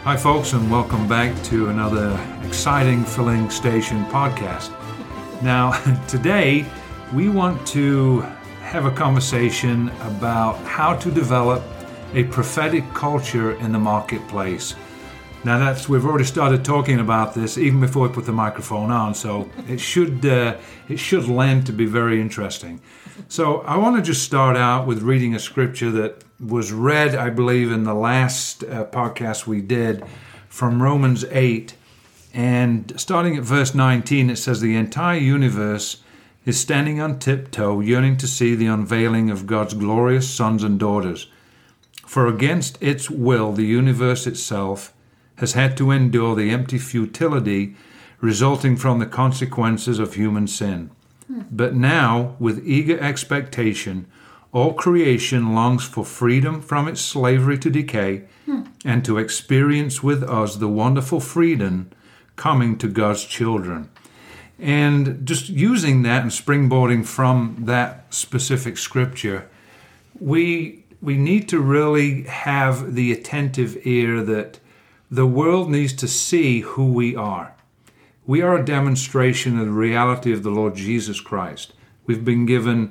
Hi folks, and welcome back to another exciting Filling Station podcast. Now, today we want to have a conversation about how to develop a prophetic culture in the marketplace. Now we've already started talking about this even before we put the microphone on, so it should lend to be very interesting. So I want to just start out with reading a scripture that was read, I believe, in the last podcast we did from Romans 8. And starting at verse 19, it says, "The entire universe is standing on tiptoe, yearning to see the unveiling of God's glorious sons and daughters. For against its will, the universe itself has had to endure the empty futility resulting from the consequences of human sin. But now, with eager expectation, all creation longs for freedom from its slavery to decay and to experience with us the wonderful freedom coming to God's children." And just using that and springboarding from that specific scripture, we need to really have the attentive ear that the world needs to see who we are. We are a demonstration of the reality of the Lord Jesus Christ. We've been given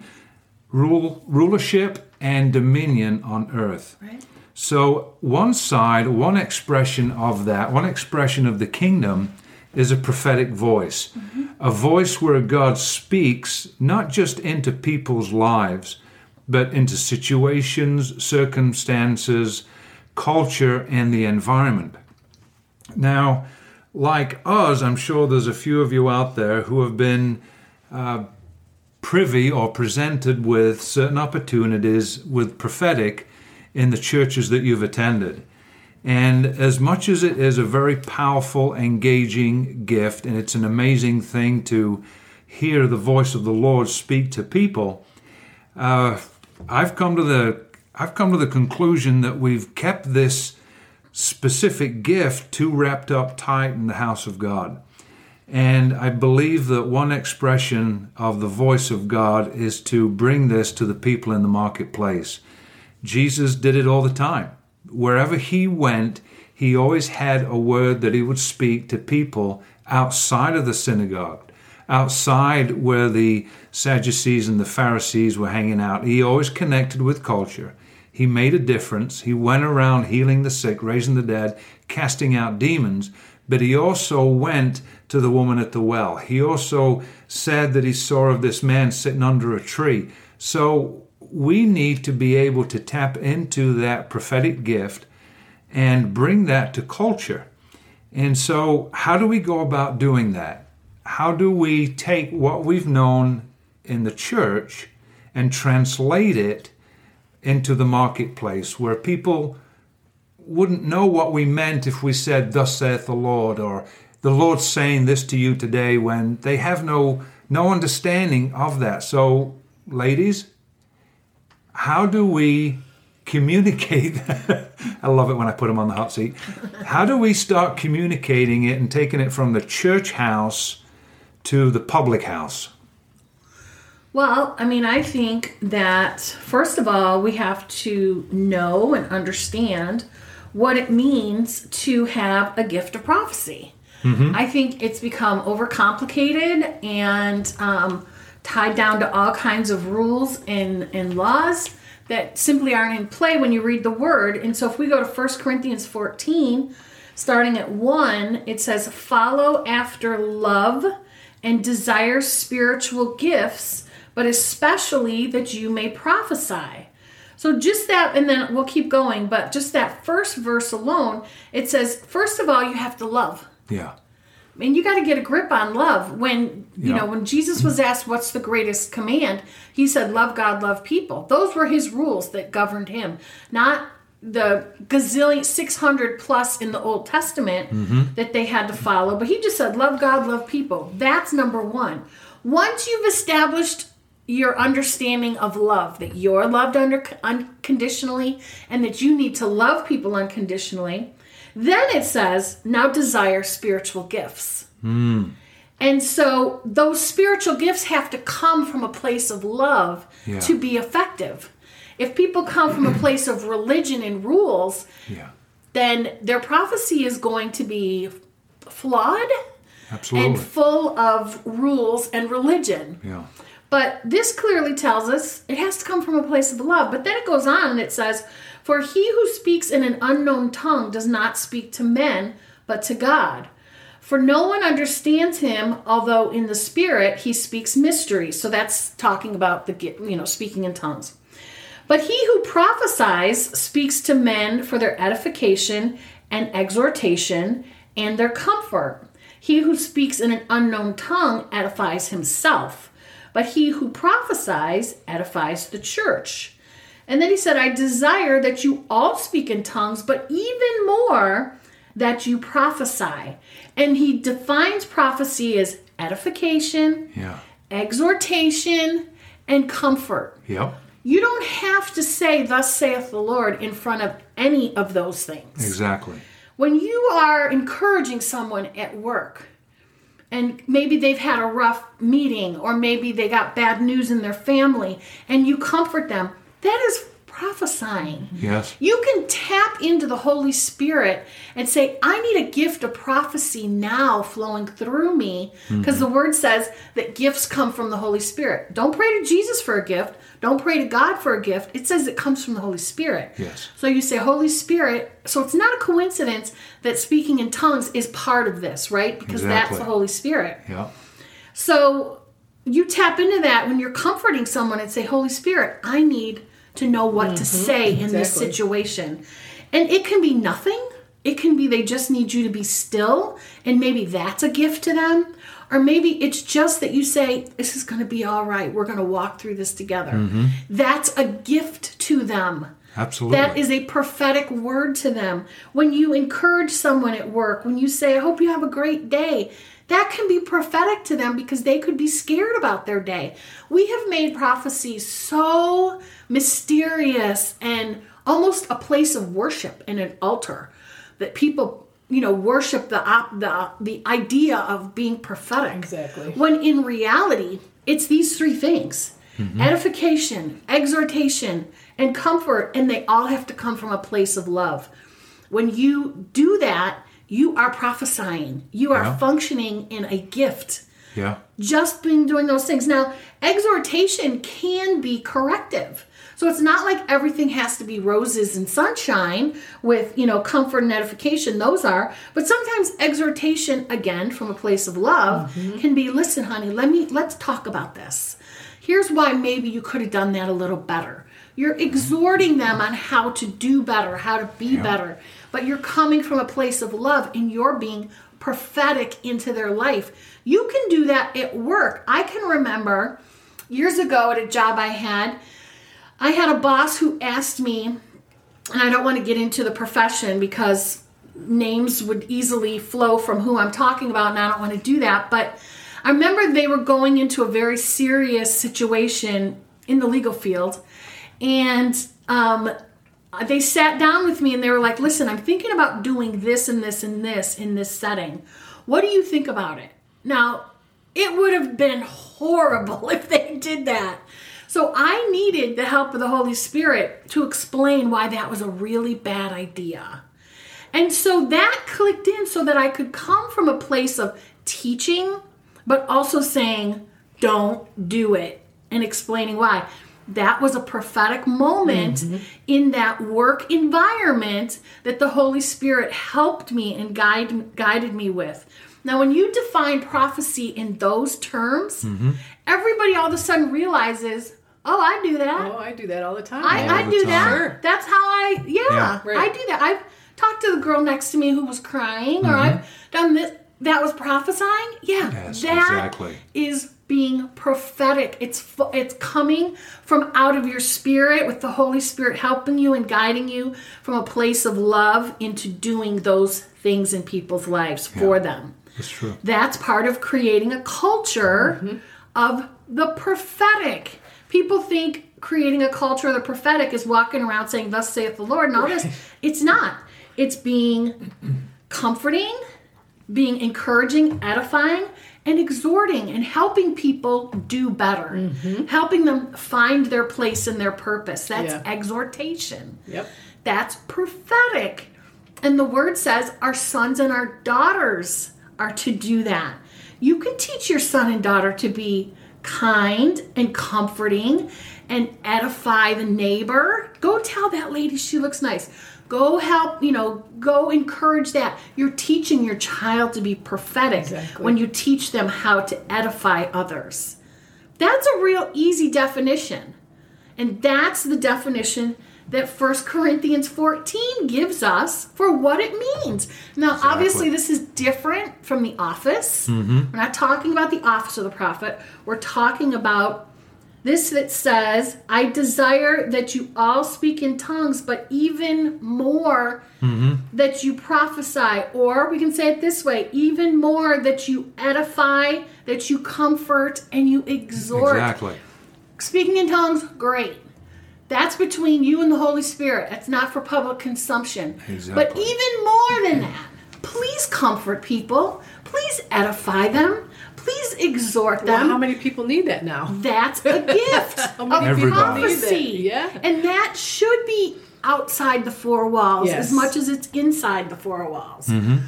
rulership and dominion on earth. Right. So one side, one expression of that, one expression of the kingdom is a prophetic voice. A voice where God speaks not just into people's lives, but into situations, circumstances, culture, and the environment. Now, like us, I'm sure there's a few of you out there who have been privy or presented with certain opportunities with prophetic in the churches that you've attended. And as much as it is a very powerful, engaging gift, and it's an amazing thing to hear the voice of the Lord speak to people, I've come to the conclusion that we've kept this specific gift too wrapped up tight in the house of God. And I believe that one expression of the voice of God is to bring this to the people in the marketplace. Jesus did it all the time. Wherever he went, he always had a word that he would speak to people outside of the synagogue, outside where the Sadducees and the Pharisees were hanging out. He always connected with culture. He made a difference. He went around healing the sick, raising the dead, casting out demons. But he also went to the woman at the well. He also said that he saw of this man sitting under a tree. So we need to be able to tap into that prophetic gift and bring that to culture. And so how do we go about doing that? How do we take what we've known in the church and translate it into the marketplace where people wouldn't know what we meant if we said, "Thus saith the Lord," or "The Lord's saying this to you today," when they have no understanding of that. So, ladies, how do we communicate? I love it when I put them on the hot seat. How do we start communicating it and taking it from the church house to the public house? Well, I think that, first of all, we have to know and understand what it means to have a gift of prophecy. I think it's become overcomplicated and tied down to all kinds of rules and laws that simply aren't in play when you read the Word. And so if we go to 1 Corinthians 14, starting at 1, it says, "Follow after love and desire spiritual gifts, but especially that you may prophesy." So just that, and then we'll keep going, but just that first verse alone, it says, first of all, you have to love. Yeah. And you got to get a grip on love. When, when Jesus was asked what's the greatest command, he said, love God, love people. Those were his rules that governed him, not the gazillion, 600 plus in the Old Testament that they had to follow. But he just said, love God, love people. That's number one. Once you've established your understanding of love, that you're loved unconditionally and that you need to love people unconditionally, then it says, now desire spiritual gifts. And so those spiritual gifts have to come from a place of love to be effective. If people come from a place of religion and rules, then their prophecy is going to be flawed Absolutely. and full of rules and religion. Yeah. But this clearly tells us it has to come from a place of love. But then it goes on and it says, "For he who speaks in an unknown tongue does not speak to men, but to God. For no one understands him, although in the spirit he speaks mysteries." So that's talking about speaking in tongues. "But he who prophesies speaks to men for their edification and exhortation and their comfort. He who speaks in an unknown tongue edifies himself, but he who prophesies edifies the church." And then he said, "I desire that you all speak in tongues, but even more that you prophesy." And he defines prophecy as edification, Yeah. exhortation, and comfort. Yep. You don't have to say, "Thus saith the Lord," in front of any of those things. Exactly. When you are encouraging someone at work, and maybe they've had a rough meeting, or maybe they got bad news in their family, and you comfort them, that is prophesying. Yes. You can tap into the Holy Spirit and say, "I need a gift of prophecy now flowing through me," because the word says that gifts come from the Holy Spirit. Don't pray to Jesus for a gift. Don't pray to God for a gift. It says it comes from the Holy Spirit. Yes. So you say, "Holy Spirit," so it's not a coincidence that speaking in tongues is part of this, right? Because that's Exactly. the Holy Spirit. Yeah. So you tap into that when you're comforting someone and say, "Holy Spirit, I need to know what to say in this Exactly. situation." And it can be nothing. It can be they just need you to be still, and maybe that's a gift to them. Or maybe it's just that you say, "This is going to be all right. We're going to walk through this together." That's a gift to them. Absolutely. That is a prophetic word to them. When you encourage someone at work, when you say, "I hope you have a great day," that can be prophetic to them because they could be scared about their day. We have made prophecy so mysterious and almost a place of worship and an altar that people, worship the idea of being prophetic. Exactly. When in reality, it's these three things: edification, exhortation, and comfort, and they all have to come from a place of love. When you do that, you are prophesying. You are Yeah. functioning in a gift. Yeah. Just being doing those things. Now, exhortation can be corrective. So it's not like everything has to be roses and sunshine with, comfort and edification. Those are. But sometimes exhortation, again, from a place of love, can be, "Listen, honey, let's talk about this. Here's why maybe you could have done that a little better." You're exhorting them on how to do better, how to be better. But you're coming from a place of love and you're being prophetic into their life. You can do that at work. I can remember years ago at a job I had a boss who asked me, and I don't want to get into the profession because names would easily flow from who I'm talking about, and I don't want to do that. But I remember they were going into a very serious situation in the legal field, and they sat down with me and they were like, "Listen, I'm thinking about doing this and this and this in this setting. What do you think about it?" Now, it would have been horrible if they did that. So I needed the help of the Holy Spirit to explain why that was a really bad idea. And so that clicked in so that I could come from a place of teaching, but also saying, "Don't do it," and explaining why. That was a prophetic moment in that work environment that the Holy Spirit helped me and guided me with. Now, when you define prophecy in those terms, everybody all of a sudden realizes, "Oh, I do that. Oh, I do that all the time. I the do time. that. Sure. That's how I Right. I do that. I've talked to the girl next to me who was crying, or I've done this. That was prophesying. Yeah, Yes, that exactly. is being prophetic. It's coming from out of your spirit with the Holy Spirit helping you and guiding you from a place of love into doing those things in people's lives for them. That's true. That's part of creating a culture of the prophetic. People think creating a culture of the prophetic is walking around saying, "Thus saith the Lord," and all this. It's not. It's being comforting, being encouraging, edifying, and exhorting and helping people do better. Helping them find their place and their purpose. That's Yeah. exhortation. Yep. That's prophetic. And the word says our sons and our daughters are to do that. You can teach your son and daughter to be kind and comforting and edify the neighbor. Go tell that lady she looks nice. Go help, go encourage that. You're teaching your child to be prophetic when you teach them how to edify others. That's a real easy definition. And that's the definition that 1 Corinthians 14 gives us for what it means. Now, obviously, this is different from the office. We're not talking about the office of the prophet. We're talking about this that says, I desire that you all speak in tongues, but even more that you prophesy. Or we can say it this way, even more that you edify, that you comfort, and you exhort. Exactly. Speaking in tongues, great. That's between you and the Holy Spirit. That's not for public consumption. Exactly. But even more than that, please comfort people. Please edify them. Please exhort them. Well, how many people need that now? That's a gift of prophecy. Yeah. And that should be outside the four walls Yes. as much as it's inside the four walls.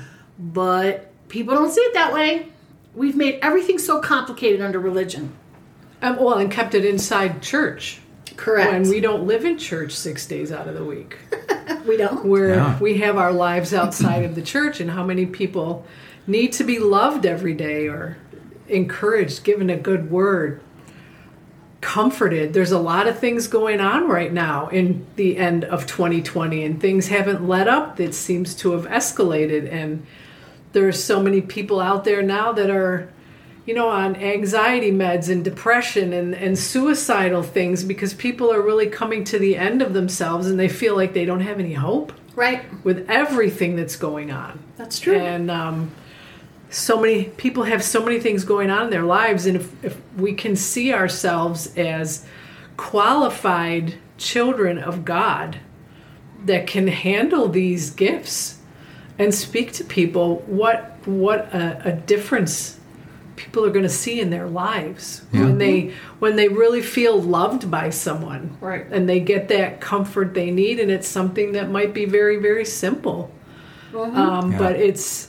But people don't see it that way. We've made everything so complicated under religion. And kept it inside church. Correct. When we don't live in church 6 days out of the week. We don't. We have our lives outside of the church, and how many people need to be loved every day or encouraged, given a good word, comforted. There's a lot of things going on right now in the end of 2020, and things haven't let up. It seems to have escalated, and there's so many people out there now that are on anxiety meds and depression and suicidal things because people are really coming to the end of themselves and they feel like they don't have any hope. Right. With everything that's going on. That's true. And so many people have so many things going on in their lives. And if we can see ourselves as qualified children of God that can handle these gifts and speak to people, what a difference people are going to see in their lives when they really feel loved by someone, right? And they get that comfort they need, and it's something that might be very, very simple, but it's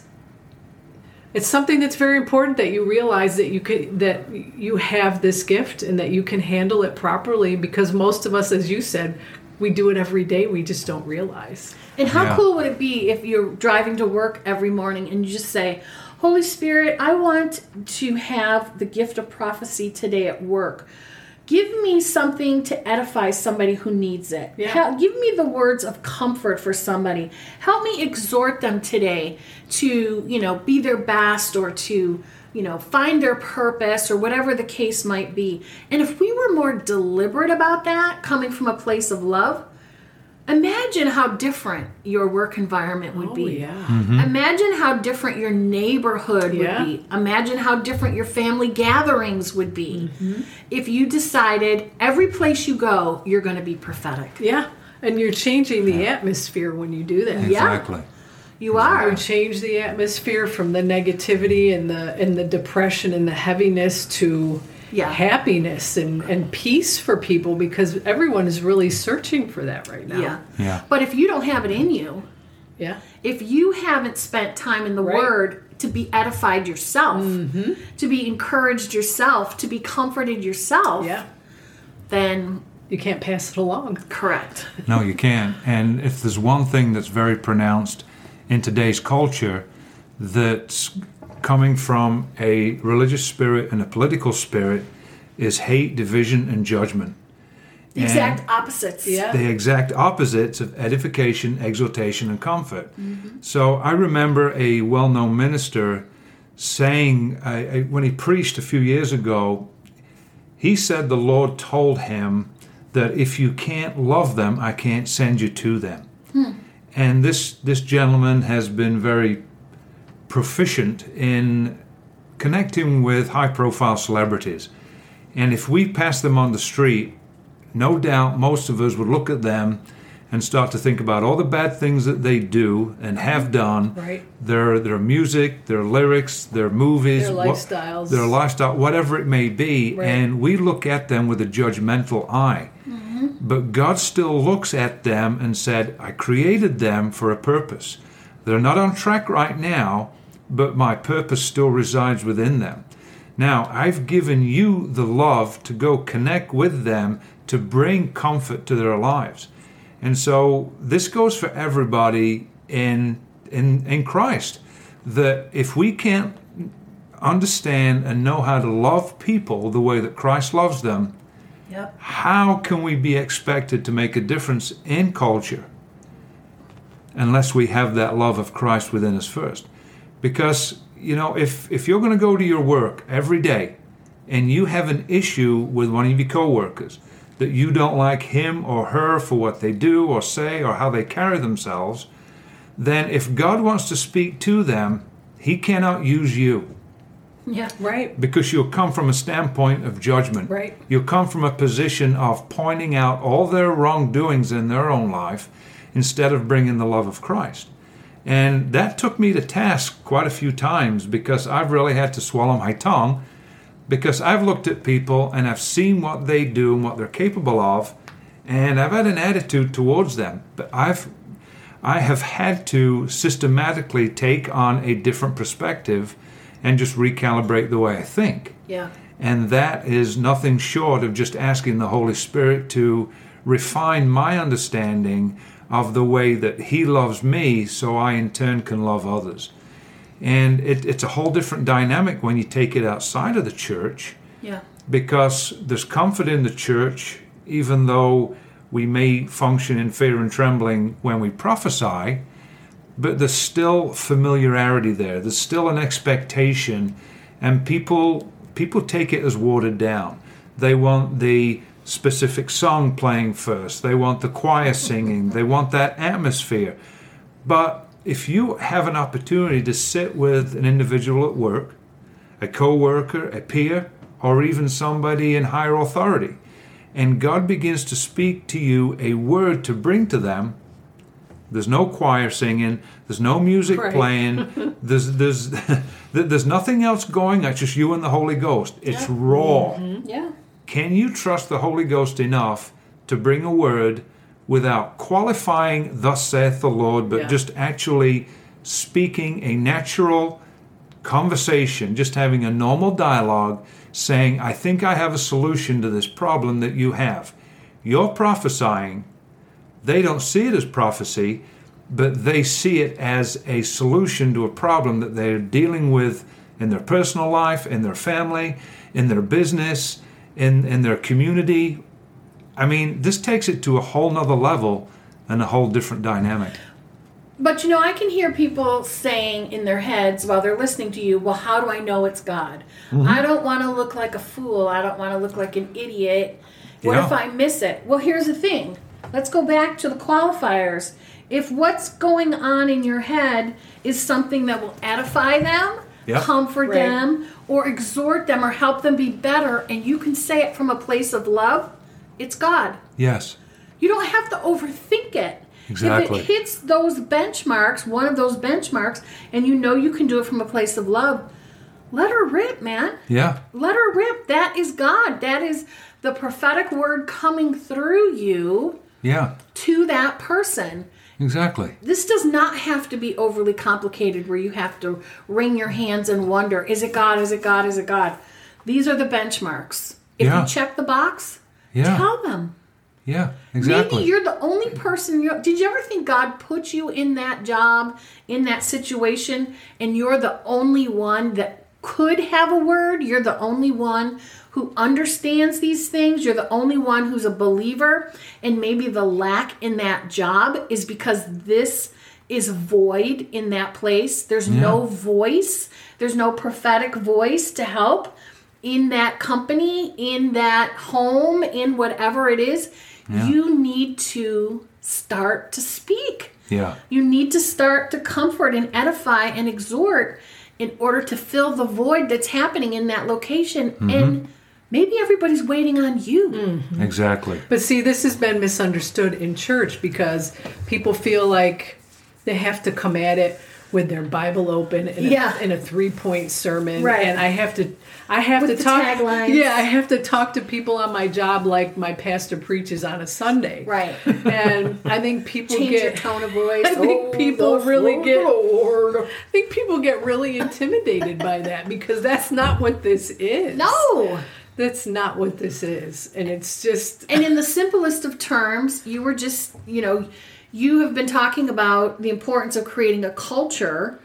something that's very important that you realize that you have this gift and that you can handle it properly. Because most of us, as you said, we do it every day. We just don't realize. And how cool would it be if you're driving to work every morning and you just say, Holy Spirit, I want to have the gift of prophecy today at work. Give me something to edify somebody who needs it. Yeah. Give me the words of comfort for somebody. Help me exhort them today to, be their best or to, find their purpose or whatever the case might be. And if we were more deliberate about that, coming from a place of love, imagine how different your work environment would be. Yeah. Imagine how different your neighborhood would be. Imagine how different your family gatherings would be if you decided every place you go, you're going to be prophetic. Yeah, and you're changing the atmosphere when you do that. Exactly. You are. You change the atmosphere from the negativity and the depression and the heaviness to happiness and peace for people, because everyone is really searching for that right now. Yeah. But if you don't have it in you, if you haven't spent time in the Word to be edified yourself, to be encouraged yourself, to be comforted yourself, then you can't pass it along. Correct. No, you can't. And if there's one thing that's very pronounced in today's culture that's coming from a religious spirit and a political spirit, is hate, division, and judgment. The exact opposites. The exact opposites of edification, exhortation, and comfort. So I remember a well-known minister saying, when he preached a few years ago, he said the Lord told him that if you can't love them, I can't send you to them. And this gentleman has been very proficient in connecting with high-profile celebrities. And if we pass them on the street, no doubt most of us would look at them and start to think about all the bad things that they do and have done. Right. Their music, their lyrics, their movies. Their lifestyles. Their lifestyle, whatever it may be. Right. And we look at them with a judgmental eye. But God still looks at them and said, I created them for a purpose. They're not on track right now, but my purpose still resides within them. Now, I've given you the love to go connect with them to bring comfort to their lives. And so this goes for everybody in Christ, that if we can't understand and know how to love people the way that Christ loves them, Yep. how can we be expected to make a difference in culture unless we have that love of Christ within us first? Because, if you're going to go to your work every day and you have an issue with one of your coworkers, that you don't like him or her for what they do or say or how they carry themselves, then if God wants to speak to them, he cannot use you. Yeah. Right. Because you'll come from a standpoint of judgment. Right. You'll come from a position of pointing out all their wrongdoings in their own life instead of bringing the love of Christ. And that took me to task quite a few times, because I've really had to swallow my tongue, because I've looked at people and I've seen what they do and what they're capable of, and I've had an attitude towards them. But I have had to systematically take on a different perspective and just recalibrate the way I think. Yeah. And that is nothing short of just asking the Holy Spirit to refine my understanding of the way that he loves me, so I in turn can love others. And it's a whole different dynamic when you take it outside of the church, Yeah. because there's comfort in the church, even though we may function in fear and trembling when we prophesy, but there's still familiarity there. There's still an expectation, and people take it as watered down. They want the specific song playing first. They want the choir singing. They want that atmosphere. But if you have an opportunity to sit with an individual at work, a co-worker, a peer, or even somebody in higher authority, and God begins to speak to you a word to bring to them, there's no choir singing, there's no music Right. playing, there's nothing else going on, it's just you and the Holy Ghost. It's raw. Yeah. Can you trust the Holy Ghost enough to bring a word without qualifying, thus saith the Lord, but Yeah. just actually speaking a natural conversation, just having a normal dialogue, saying, I think I have a solution to this problem that you have. You're prophesying. They don't see it as prophecy, but they see it as a solution to a problem that they're dealing with in their personal life, in their family, in their business, in their community. I mean, this takes it to a whole nother level and a whole different dynamic. But I can hear people saying in their heads while they're listening to you, well, how do I know it's God? I don't want to look like a fool. I don't want to look like an idiot. What if I miss it? Well, here's the thing. Let's go back to the qualifiers. If what's going on in your head is something that will edify them, comfort Right. them, or exhort them, or help them be better, and you can say it from a place of love, it's God. Yes. You don't have to overthink it. Exactly. If it hits those benchmarks, one of those benchmarks, and you can do it from a place of love, let her rip, man. Yeah. Let her rip. That is God. That is the prophetic word coming through you Yeah. to that person. Exactly. This does not have to be overly complicated where you have to wring your hands and wonder, is it God, is it God, is it God? These are the benchmarks. If Yeah. you check the box, Yeah. tell them. Yeah. Exactly. Maybe you're the only person. Did you ever think God put you in that job, in that situation, and you're the only one that could have a word? You're the only one who understands these things. You're the only one who's a believer. And maybe the lack in that job is because this is void in that place. There's no voice. There's no prophetic voice to help in that company, in that home, in whatever it is. You need to start to speak. Yeah. You need to start to comfort and edify and exhort in order to fill the void that's happening in that location. And maybe everybody's waiting on you. Exactly. But see, this has been misunderstood in church because people feel like they have to come at it with their Bible open in a 3-point sermon, Right. and I have to With the talk. taglines. Yeah, I have to talk to people on my job like my pastor preaches on a Sunday. Right. And I think people Change get your tone of voice. I think people thus really saith get. the Lord. I think people get really intimidated by that because that's not what this is. No. That's not what this is, and it's just. And in the simplest of terms, you were just, you have been talking about the importance of creating a culture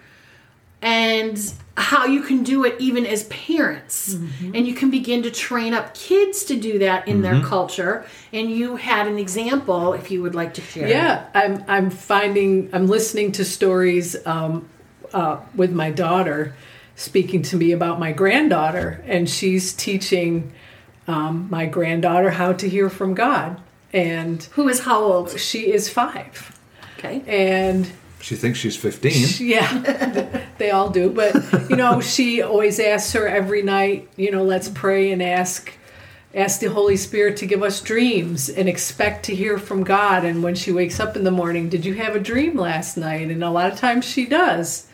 and how you can do it even as parents. Mm-hmm. And you can begin to train up kids to do that in their culture. And you had an example, if you would like to share. Yeah, I'm listening to stories with my daughter speaking to me about my granddaughter, and she's teaching my granddaughter how to hear from God. And Who is how old? she is 5. Okay. And She thinks she's 15. yeah, they all do. But, she always asks her every night, let's pray and ask the Holy Spirit to give us dreams and expect to hear from God. And when she wakes up in the morning, did you have a dream last night? And a lot of times she does.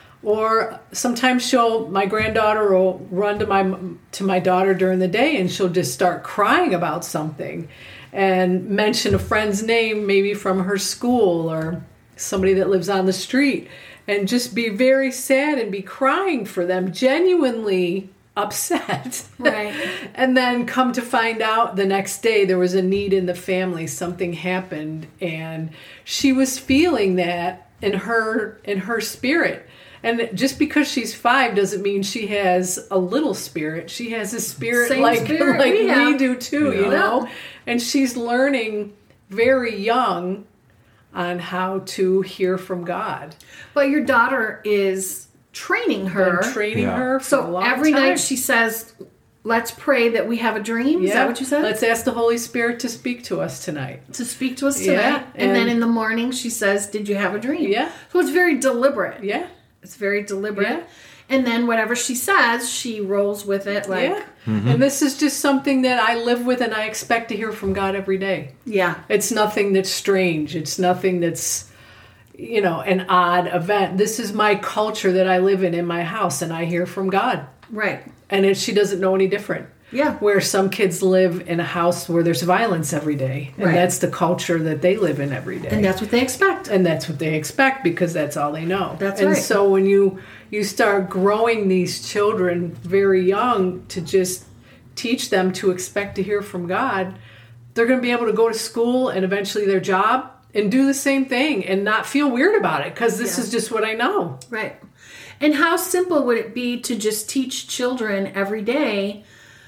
Or sometimes my granddaughter will run to my daughter during the day, and she'll just start crying about something and mention a friend's name, maybe from her school or somebody that lives on the street, and just be very sad and be crying for them, genuinely upset. Right. And then come to find out the next day there was a need in the family, something happened, and she was feeling that in her spirit. And just because she's 5 doesn't mean she has a little spirit. She has a spirit Same like spirit we do too, Yeah. And she's learning very young on how to hear from God. But your daughter is training her. Been training Yeah. her for a So long every time. night she says, let's pray that we have a dream. Is that what you said? Let's ask the Holy Spirit to speak to us tonight. to speak to us tonight. Yeah, and then and- in the morning she says, did you have a dream? Yeah. So it's very deliberate. Yeah. It's very deliberate. Yeah. And then whatever she says, she rolls with it like, Yeah. And this is just something that I live with and I expect to hear from God every day. yeah. It's nothing that's strange. It's nothing that's, an odd event. This is my culture that I live in my house, and I hear from God. Right. And she doesn't know any different. Yeah. Where some kids live in a house where there's violence every day. And Right. that's the culture that they live in every day. And that's what they expect. And that's what they expect because that's all they know. That's and right. so when you start growing these children very young to just teach them to expect to hear from God, they're going to be able to go to school and eventually their job and do the same thing and not feel weird about it because this Yeah. is just what I know. Right. And how simple would it be to just teach children every day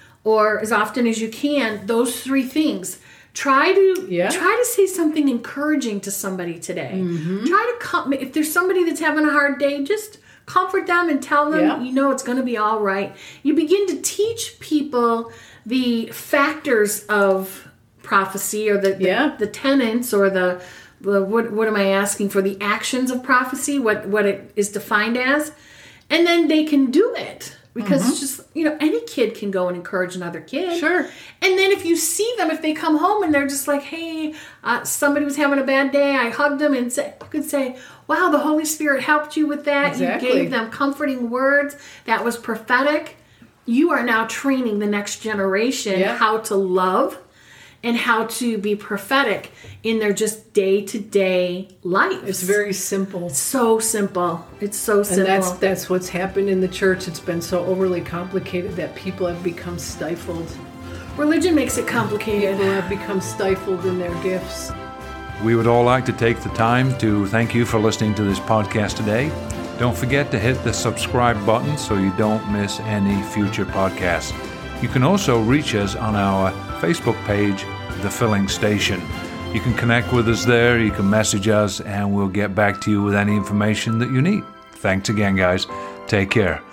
or as often as you can those 3 things? Try to say something encouraging to somebody today. Mm-hmm. Try to if there's somebody that's having a hard day, just comfort them and tell them, it's going to be all right. You begin to teach people the factors of prophecy or the tenets or the what am I asking for, the actions of prophecy, what it is defined as, and then they can do it. Because it's just, any kid can go and encourage another kid. Sure. And then if you see them, if they come home and they're just like, hey, somebody was having a bad day, I hugged them, and you could say, wow, the Holy Spirit helped you with that. Exactly. You gave them comforting words. That was prophetic. You are now training the next generation how to love and how to be prophetic in their just day-to-day life. It's very simple. So simple. It's so simple. And that's what's happened in the church. It's been so overly complicated that people have become stifled. Religion makes it complicated. People have become stifled in their gifts. We would all like to take the time to thank you for listening to this podcast today. Don't forget to hit the subscribe button so you don't miss any future podcasts. You can also reach us on our Facebook page, The Filling Station. You can connect with us there, you can message us, and we'll get back to you with any information that you need. Thanks again, guys. Take care.